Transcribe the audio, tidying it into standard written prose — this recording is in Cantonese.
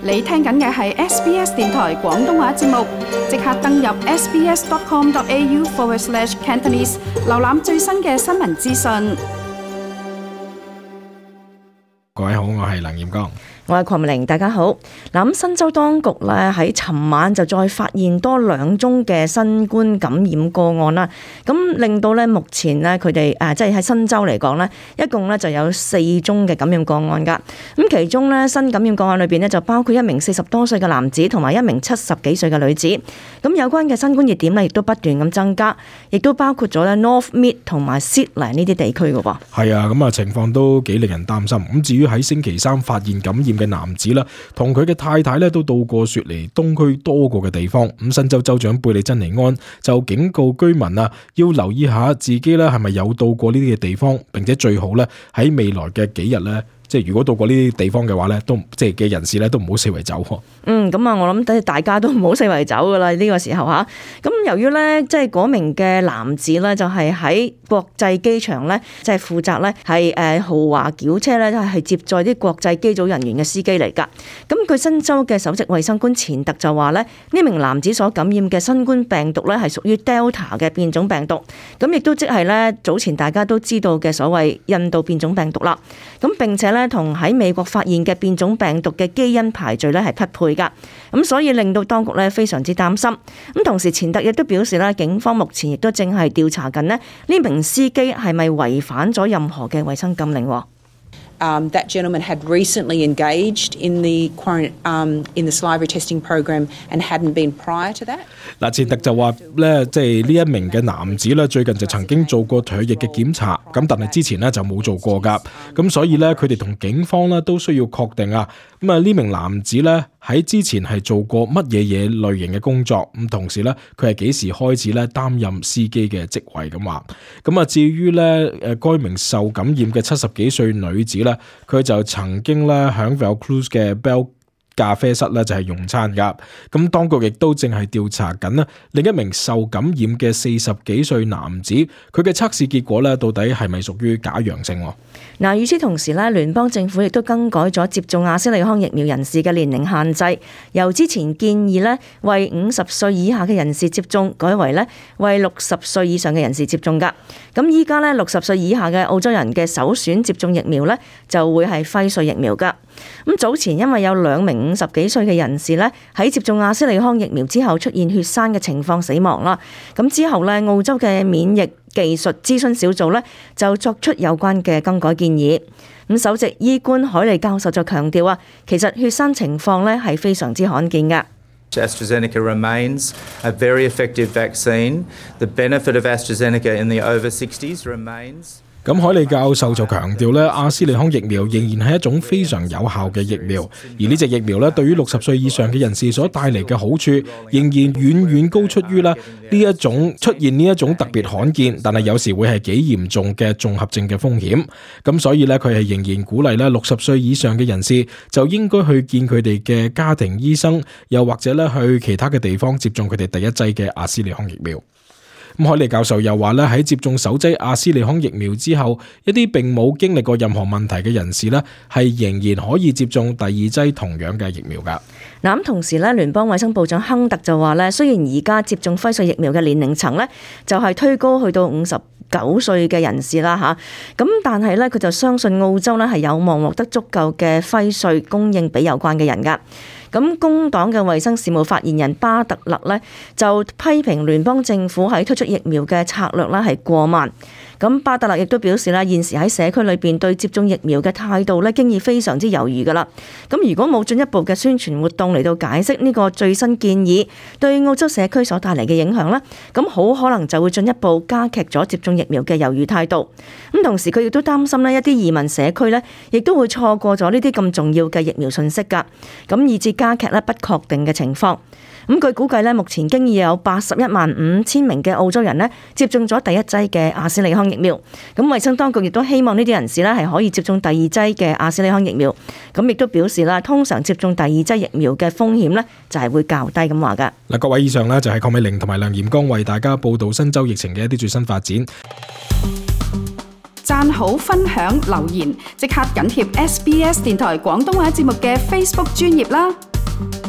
你聽緊嘅係 SBS 電台廣東話節目，即刻登入 sbs.com.au/Cantonese 瀏覽最新嘅新聞資訊。 各位好，我係梁彥剛。 我係鄺美玲，大家好。咁新州當局咧喺尋晚就再發現多2宗嘅新冠感染個案啦，咁令到咧目前咧佢哋即係喺新州嚟講咧，一共咧就有4宗嘅感染個案噶。咁其中咧新感染個案裏邊咧就包括一名40多歲嘅男子同埋一名70幾歲嘅女子。咁有關嘅新冠熱點咧亦都不斷咁增加，亦都包括咗咧 North Mid 同埋 Sydney 呢啲地區嘅噃。 係啊，咁啊情況都幾令人擔心。咁至於喺星期3發現感染嘅男子啦，同佢嘅太太咧都到過雪梨東區多個嘅地方。咁新州州長貝利珍尼安就警告居民啊，要留意下自己咧係咪有到過呢啲嘅地方，並且最好咧喺未來嘅幾日咧，即係如果到過呢啲地方嘅話咧，都即係嘅人士咧都唔好四圍走。 咁啊，我諗大家都唔好四圍走噶啦，呢個時候吓。咁由於咧，即係嗰名嘅男子咧，就係喺國際機場咧，即係負責咧係豪華轎車咧，係接載啲國際機組人員嘅司機嚟噶。咁據新州嘅首席衛生官錢特就話咧，呢名男子所感染嘅新冠病毒咧係屬於 Delta 嘅變種病毒，咁亦都即係咧早前大家都知道嘅所謂印度變種病毒啦。咁並且咧同喺美國發現嘅變種病毒嘅基因排序咧係匹配噶。咁所以令到當局咧非常之擔心。咁同時錢特亦都表示咧，警方目前亦都正係調查緊呢名司機係咪違反咗任何嘅衛生禁令。 That gentleman had recently engaged in the salivary testing program and hadn't been prior to that. 嗱，錢特就話咧，即係呢一名嘅男子咧，最近就曾經做過唾液嘅檢查，咁但係之前咧就冇做過噶，咁所以咧佢哋同警方咧都需要確定啊，咁啊呢名男子咧喺之前係做過乜嘢類型嘅工作，咁同時咧佢係幾時開始咧擔任司機嘅職位咁話，咁啊至於咧該名受感染嘅70幾歲女子咧，佢就曾經咧響 Vaucluse 嘅 Bell咖啡室咧就係用餐噶，咁當局亦都正係調查緊啦另一名受感染嘅40幾歲男子，佢嘅測試結果咧到底係咪屬於假陽性？ 嗱，與此同時咧，聯邦政府亦都更改咗接種阿斯利康疫苗人士嘅年齡限制，由之前建議咧為50歲以下嘅人士接種，改為咧為60歲以上嘅人士接種噶。咁依家咧60歲以下嘅澳洲人嘅首選接種疫苗咧就會係輝瑞疫苗噶。咁早前因為有2名50幾歲嘅人士咧喺接種阿斯利康疫苗之後出現血栓嘅情況死亡啦。咁之後咧澳洲嘅免疫技術諮詢小組咧就作出有關嘅更改建議。咁首席醫官海利教授就強調啊，其實血栓情況咧係非常之罕見噶。 AstraZeneca remains a very effective vaccine. The benefit of AstraZeneca in the over 60s remains. 咁海利教授就強調咧，阿斯利康疫苗仍然係一種非常有效嘅疫苗，而呢隻疫苗咧對於60歲以上嘅人士所帶嚟嘅好處，仍然遠遠高出於呢一種出現呢一種特別罕見，但係有時會係幾嚴重嘅綜合症嘅風險。咁所以咧，佢係仍然鼓勵咧60歲以上嘅人士就應該去見佢哋嘅家庭醫生，又或者咧去其他嘅地方接種佢哋第一劑嘅阿斯利康疫苗。咁海利教授又話咧，喺接種首劑阿斯利康疫苗之後，一啲並冇經歷過任何問題嘅人士咧，係仍然可以接種第2劑同樣嘅疫苗噶。 嗱，咁同時咧，聯邦衛生部長亨特就話咧，雖然而家接種輝瑞疫苗嘅年齡層咧就係推高去到59歲嘅人士啦嚇，咁但係咧佢就相信澳洲咧係有望獲得足夠嘅輝瑞供應俾有關嘅人噶。咁工黨嘅衛生事務發言人巴特勒咧就批評聯邦政府喺推出疫苗嘅策略咧係過慢。咁巴特勒亦都表示啦，現時喺社區裏邊對接種疫苗嘅態度咧，經已非常之猶豫噶啦。咁如果冇進一步嘅宣傳活動嚟到解釋呢個最新建議對澳洲社區所帶嚟嘅影響咧，咁好可能就會進一步加劇咗接種疫苗嘅猶豫態度。咁同時佢亦都擔心咧，一啲移民社區咧，亦都會錯過咗呢啲咁重要嘅疫苗信息噶，咁以致加劇咧不確定嘅情況。咁據估計咧，目前經已有815000名嘅澳洲人咧接種咗第1劑嘅阿斯利康疫苗。咁衛生當局亦都希望呢啲人士咧係可以接種第2劑嘅阿斯利康疫苗。咁亦都表示啦，通常接種第2劑疫苗嘅風險咧就係會較低咁話㗎。 嗱，各位以上咧就係鄺美玲同埋梁彥剛為大家報道新州疫情嘅一啲最新發展。 讚好、分享、留言，即刻緊貼SBS 電台廣東話節目嘅 Facebook 專頁啦！ 日。